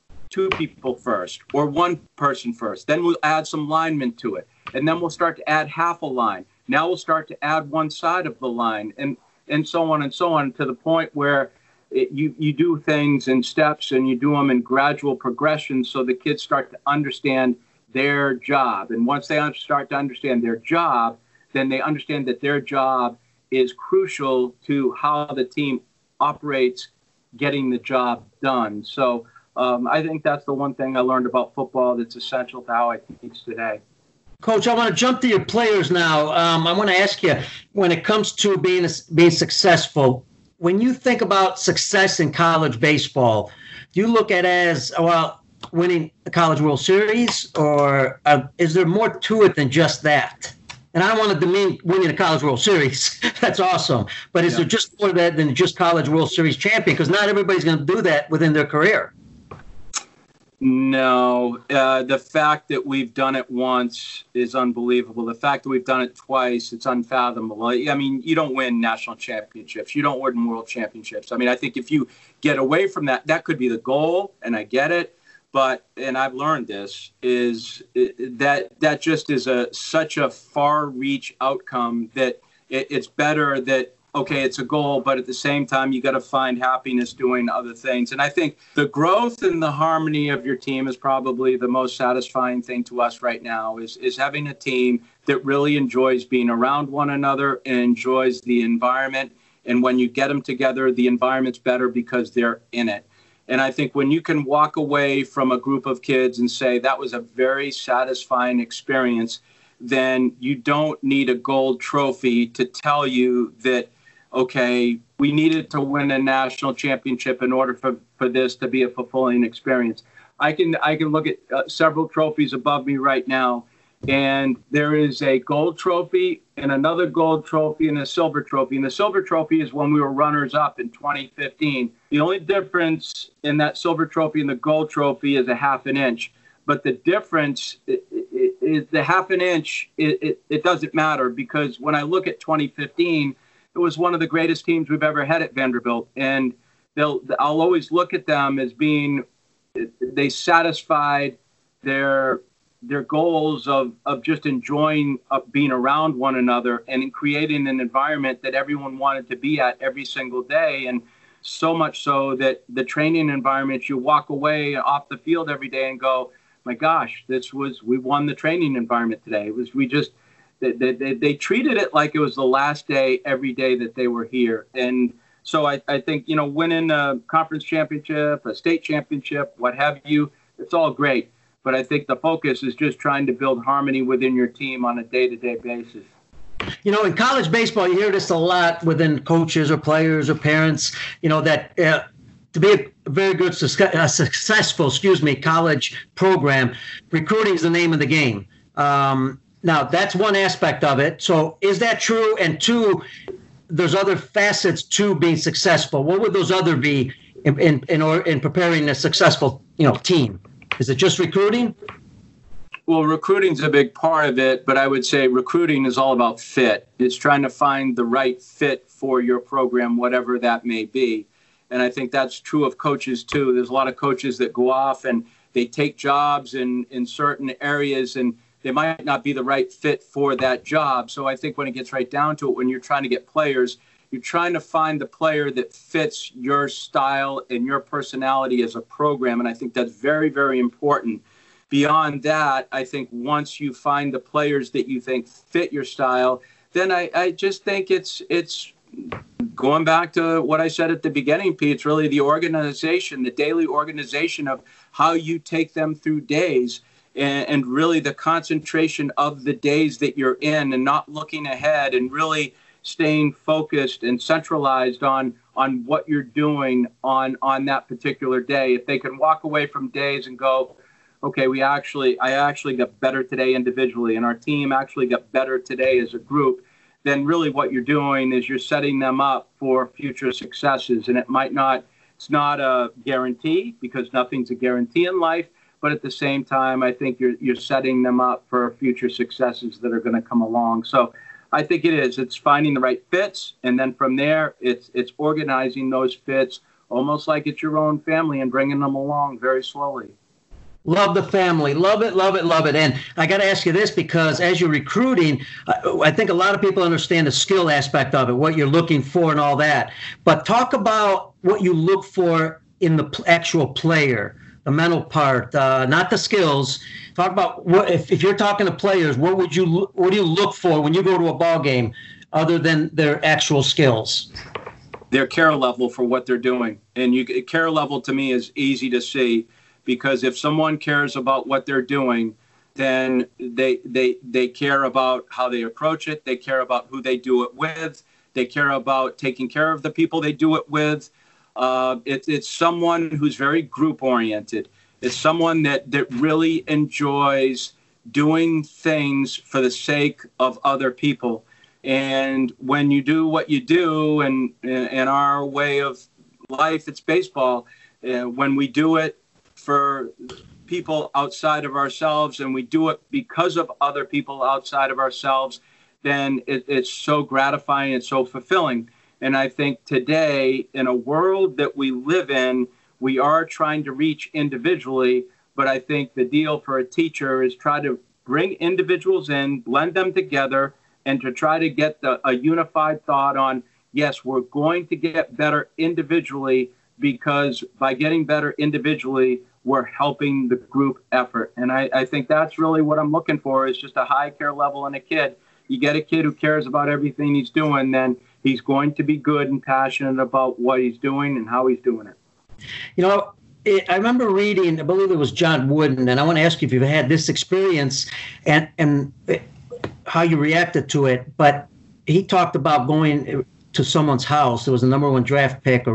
2 people first or 1 person first. Then we'll add some linemen to it. And then we'll start to add half a line. Now we'll start to add one side of the line and so on to the point where you do things in steps and you do them in gradual progression so the kids start to understand their job. And once they start to understand their job, then they understand that their job is crucial to how the team operates getting the job done. So I think that's the one thing I learned about football that's essential to how I teach today. Coach, I want to jump to your players now. I want to ask you, when it comes to being successful, when you think about success in college baseball, do you look at it as, winning the College World Series, or is there more to it than just that? And I don't want to demean winning a College World Series. That's awesome. But is there just more that than just College World Series champion? Because not everybody's going to do that within their career. No, the fact that we've done it once is unbelievable. The fact that we've done it twice, it's unfathomable. I mean, you don't win national championships. You don't win world championships. I mean, I think if you get away from that, that could be the goal, and I get it. But, and I've learned this, is that just is such a far-reach outcome that it's better that, okay, it's a goal, but at the same time, you got to find happiness doing other things. And I think the growth and the harmony of your team is probably the most satisfying thing to us right now, is having a team that really enjoys being around one another and enjoys the environment. And when you get them together, the environment's better because they're in it. And I think when you can walk away from a group of kids and say that was a very satisfying experience, then you don't need a gold trophy to tell you that, okay, we needed to win a national championship in order for this to be a fulfilling experience. I can look at several trophies above me right now, and there is a gold trophy and another gold trophy and a silver trophy. And the silver trophy is when we were runners up in 2015. The only difference in that silver trophy and the gold trophy is a half an inch. But the difference is the half an inch, it doesn't matter, because when I look at 2015, it was one of the greatest teams we've ever had at Vanderbilt. And I'll always look at them as being, they satisfied their goals of just enjoying being around one another and in creating an environment that everyone wanted to be at every single day. And so much so that the training environment, you walk away off the field every day and go, my gosh, we won the training environment today. They treated it like it was the last day every day that they were here. And so I think, winning a conference championship, a state championship, what have you, it's all great. But I think the focus is just trying to build harmony within your team on a day-to-day basis. In college baseball, you hear this a lot within coaches or players or parents, that to be a very good, successful, college program, recruiting is the name of the game. Now, that's one aspect of it. So is that true? And two, there's other facets to being successful. What would those other be in preparing a successful, team? Is it just recruiting? Well, recruiting's a big part of it, but I would say recruiting is all about fit. It's trying to find the right fit for your program, whatever that may be. And I think that's true of coaches too. There's a lot of coaches that go off and they take jobs in certain areas, and they might not be the right fit for that job. So I think when it gets right down to it, when you're trying to get players, you're trying to find the player that fits your style and your personality as a program. And I think that's very, very important. Beyond that, I think once you find the players that you think fit your style, then I just think it's going back to what I said at the beginning, Pete. It's really the organization, the daily organization of how you take them through days. And really the concentration of the days that you're in, and not looking ahead, and really staying focused and centralized on what you're doing on that particular day. If they can walk away from days and go, okay, I actually got better today individually, and our team actually got better today as a group, then really what you're doing is you're setting them up for future successes. And it's not a guarantee, because nothing's a guarantee in life. But at the same time, I think you're setting them up for future successes that are going to come along. So I think it's finding the right fits. And then from there, it's organizing those fits almost like it's your own family and bringing them along very slowly. Love the family. Love it, love it, love it. And I got to ask you this, because as you're recruiting, I think a lot of people understand the skill aspect of it, what you're looking for and all that. But talk about what you look for in the actual player. The mental part, not the skills. Talk about what if you're talking to players, what do you look for when you go to a ball game, other than their actual skills? Their care level for what they're doing, and care level to me is easy to see, because if someone cares about what they're doing, then they care about how they approach it. They care about who they do it with. They care about taking care of the people they do it with. It's someone who's very group oriented. It's someone that really enjoys doing things for the sake of other people. And when you do what you do, and in our way of life, it's baseball. When we do it for people outside of ourselves, and we do it because of other people outside of ourselves, then it's so gratifying and so fulfilling. And I think today, in a world that we live in, we are trying to reach individually. But I think the deal for a teacher is try to bring individuals in, blend them together, and to try to get a unified thought on, yes, we're going to get better individually, because by getting better individually, we're helping the group effort. And I think that's really what I'm looking for, is just a high care level in a kid. You get a kid who cares about everything he's doing, then he's going to be good and passionate about what he's doing and how he's doing it. I remember reading, I believe it was John Wooden, and I want to ask you if you've had this experience and how you reacted to it. But he talked about going to someone's house. There was a number one pick,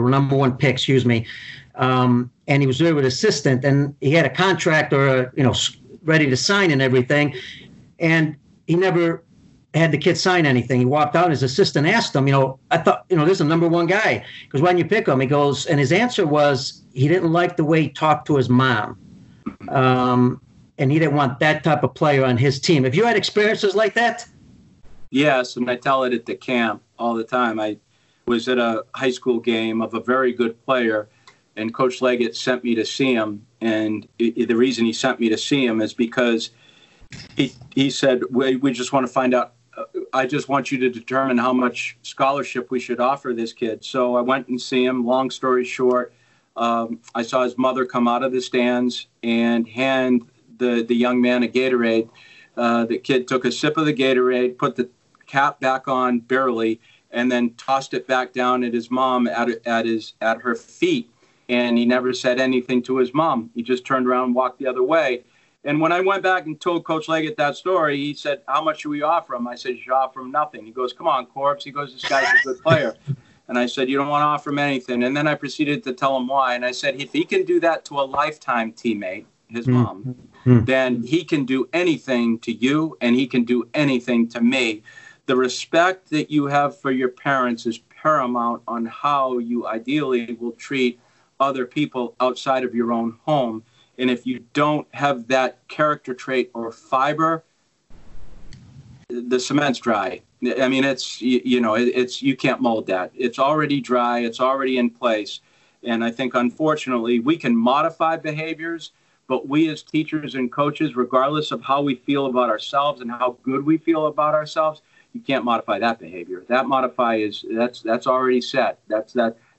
and he was there with an assistant, and he had a contract ready to sign and everything, and he never had the kid sign anything. He walked out, and his assistant asked him, I thought, this is a number one guy. Because why didn't you pick him? He goes, and his answer was he didn't like the way he talked to his mom. And he didn't want that type of player on his team. Have you had experiences like that? Yes, and I tell it at the camp all the time. I was at a high school game of a very good player, and Coach Leggett sent me to see him. And the reason he sent me to see him is because he said, we just want to find out, I just want you to determine how much scholarship we should offer this kid. So I went and see him. Long story short, I saw his mother come out of the stands and hand the young man a Gatorade. The kid took a sip of the Gatorade, put the cap back on barely, and then tossed it back down at his mom at her feet. And he never said anything to his mom. He just turned around and walked the other way. And when I went back and told Coach Leggett that story, he said, how much should we offer him? I said, you should offer him nothing. He goes, come on, Corbs. He goes, this guy's a good player. And I said, you don't want to offer him anything. And then I proceeded to tell him why. And I said, if he can do that to a lifetime teammate, his mom, then he can do anything to you and he can do anything to me. The respect that you have for your parents is paramount on how you ideally will treat other people outside of your own home. And if you don't have that character trait or fiber, the cement's dry. I mean, it's, you can't mold that. It's already dry. It's already in place. And I think, unfortunately, we can modify behaviors, but we as teachers and coaches, regardless of how we feel about ourselves and how good we feel about ourselves, you can't modify that behavior. That that's already set. That's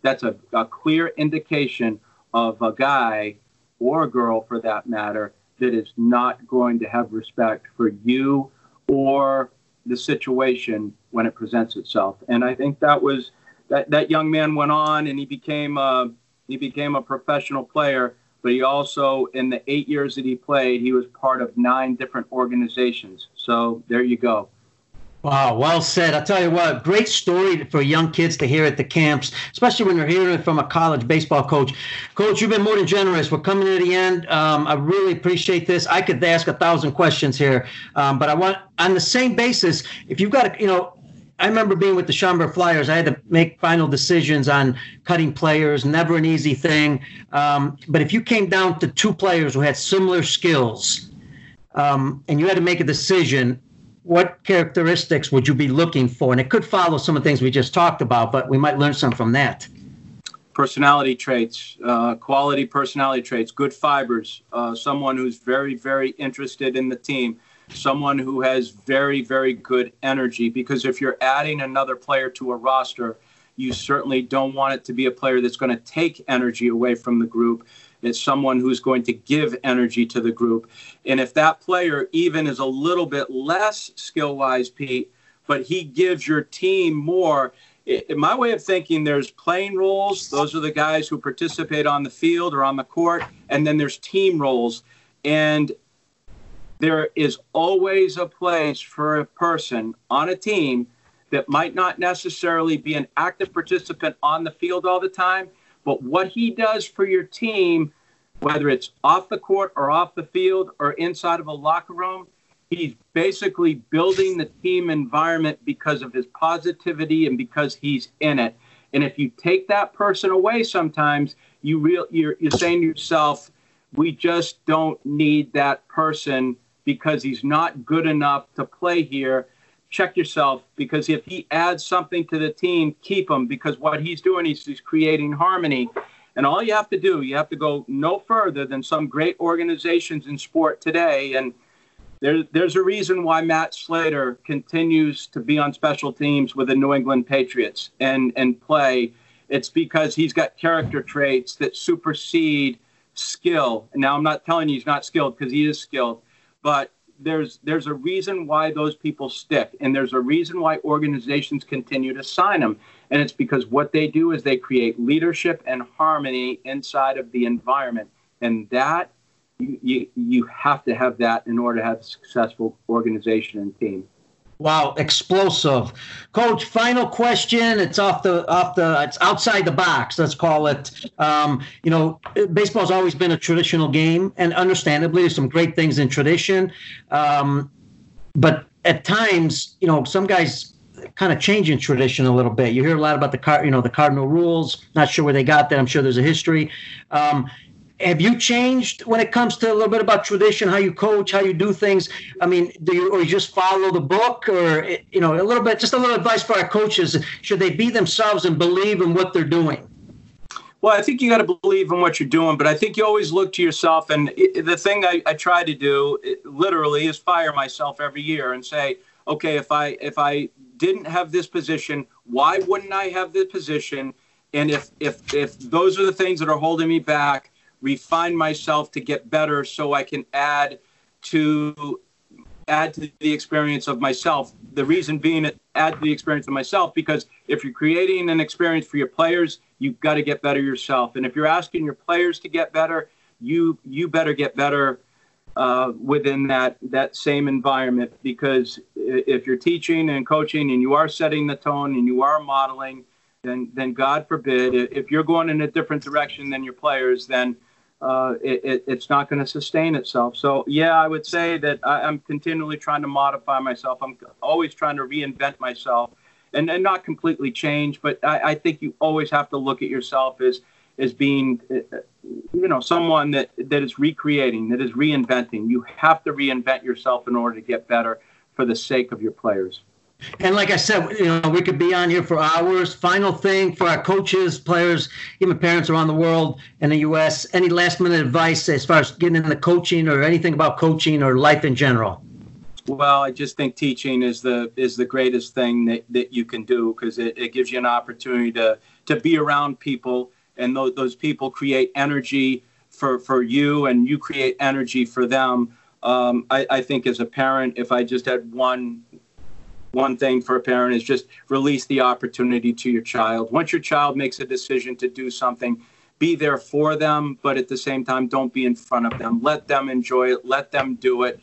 a clear indication of a guy or a girl, for that matter, that is not going to have respect for you or the situation when it presents itself. And I think that young man went on and he became a professional player, but he also, in the 8 years that he played, he was part of 9 different organizations. So there you go. Wow, well said. I'll tell you what, great story for young kids to hear at the camps, especially when they're hearing it from a college baseball coach. Coach, you've been more than generous. We're coming to the end. I really appreciate this. I could ask 1,000 questions here, but I want, on the same basis, if you've got, I remember being with the Schaumburg Flyers. I had to make final decisions on cutting players, never an easy thing. But if you came down to 2 players who had similar skills and you had to make a decision, what characteristics would you be looking for? And it could follow some of the things we just talked about, but we might learn some from that. Personality traits, quality personality traits, good fibers, someone who's very, very interested in the team, someone who has very, very good energy. Because if you're adding another player to a roster, you certainly don't want it to be a player that's going to take energy away from the group. It's someone who's going to give energy to the group. And if that player even is a little bit less skill-wise, Pete, but he gives your team more, in my way of thinking, there's playing roles. Those are the guys who participate on the field or on the court. And then there's team roles. And there is always a place for a person on a team that might not necessarily be an active participant on the field all the time, but what he does for your team, whether it's off the court or off the field or inside of a locker room, he's basically building the team environment because of his positivity and because he's in it. And if you take that person away sometimes, you're saying to yourself, we just don't need that person because he's not good enough to play here. Check yourself, because if he adds something to the team, keep him, because what he's doing is he's creating harmony. And all you have to do, you have to go no further than some great organizations in sport today. And there's a reason why Matt Slater continues to be on special teams with the New England Patriots and play. It's because he's got character traits that supersede skill. And now I'm not telling you he's not skilled, because he is skilled, but there's a reason why those people stick, and there's a reason why organizations continue to sign them. And it's because what they do is they create leadership and harmony inside of the environment. And that you have to have that in order to have a successful organization and team. Wow, explosive. Coach, final question. It's it's outside the box, let's call it. Baseball's always been a traditional game, and understandably, there's some great things in tradition. But at times, some guys kind of changing tradition a little bit. You hear a lot about the cardinal rules. Not sure where they got that. I'm sure there's a history. Have you changed when it comes to a little bit about tradition, how you coach, how you do things? I mean, or you just follow the book, or, a little bit, just a little advice for our coaches. Should they be themselves and believe in what they're doing? Well, I think you got to believe in what you're doing, but I think you always look to yourself. And the thing I try to do literally is fire myself every year and say, okay, if I didn't have this position, why wouldn't I have this position? And if those are the things that are holding me back, refine myself to get better so I can add to the experience of myself. The reason being, add to the experience of myself, because if you're creating an experience for your players, you've got to get better yourself. And if you're asking your players to get better, you better get better within that same environment, because if you're teaching and coaching and you are setting the tone and you are modeling, then God forbid, if you're going in a different direction than your players, then it's not going to sustain itself. So, yeah, I would say that I'm continually trying to modify myself. I'm always trying to reinvent myself and not completely change. But I think you always have to look at yourself as being, someone that is recreating, that is reinventing. You have to reinvent yourself in order to get better for the sake of your players. And like I said, we could be on here for hours. Final thing for our coaches, players, even parents around the world and the U.S., any last-minute advice as far as getting into coaching or anything about coaching or life in general? Well, I just think teaching is the greatest thing that you can do, because it gives you an opportunity to be around people, and those people create energy for you, and you create energy for them. I think as a parent, if I just had one thing for a parent, is just release the opportunity to your child. Once your child makes a decision to do something, be there for them, but at the same time, don't be in front of them. Let them enjoy it. Let them do it.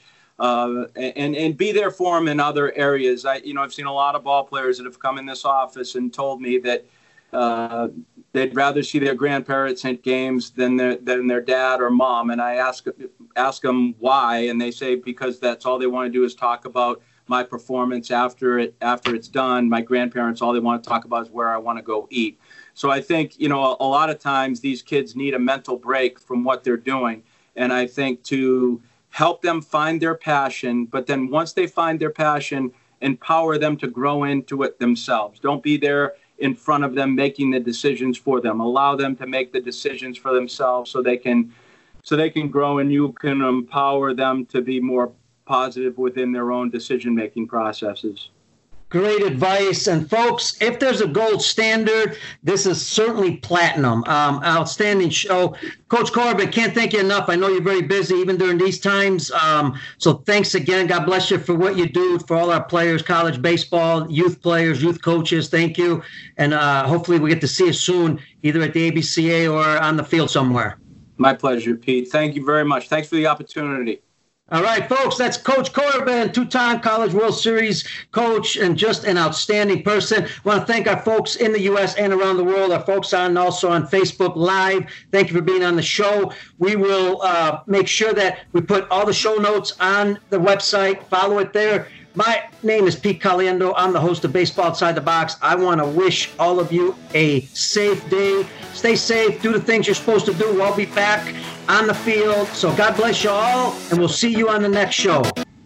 And be there for them in other areas. I've seen a lot of ball players that have come in this office and told me that they'd rather see their grandparents at games than their dad or mom. And I ask them why, and they say because that's all they want to do is talk about my performance after it's done. My grandparents, all they want to talk about is where I want to go eat. So I think, a lot of times these kids need a mental break from what they're doing. And I think to help them find their passion, but then once they find their passion, empower them to grow into it themselves. Don't be there in front of them making the decisions for them. Allow them to make the decisions for themselves so they can grow, and you can empower them to be more positive within their own decision-making processes. Great advice. And folks, if there's a gold standard, this is certainly platinum. Outstanding show. Coach Corbin, can't thank you enough. I know you're very busy even during these times. So thanks again. God bless you for what you do for all our players, college baseball, youth players, youth coaches. Thank you. And hopefully we get to see you soon, either at the ABCA or on the field somewhere. My pleasure, Pete. Thank you very much. Thanks for the opportunity. All right, folks, that's Coach Corbin, two-time College World Series coach and just an outstanding person. I want to thank our folks in the U.S. and around the world, our folks also on Facebook Live. Thank you for being on the show. We will make sure that we put all the show notes on the website. Follow it there. My name is Pete Caliendo. I'm the host of Baseball Outside the Box. I want to wish all of you a safe day. Stay safe. Do the things you're supposed to do. We'll be back on the field. So God bless you all, and we'll see you on the next show.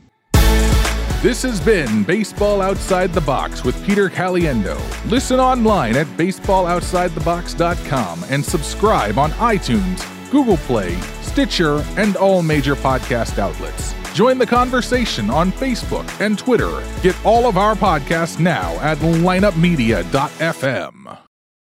This has been Baseball Outside the Box with Peter Caliendo. Listen online at baseballoutsidethebox.com and subscribe on iTunes, Google Play, Stitcher, and all major podcast outlets. Join the conversation on Facebook and Twitter. Get all of our podcasts now at lineupmedia.fm.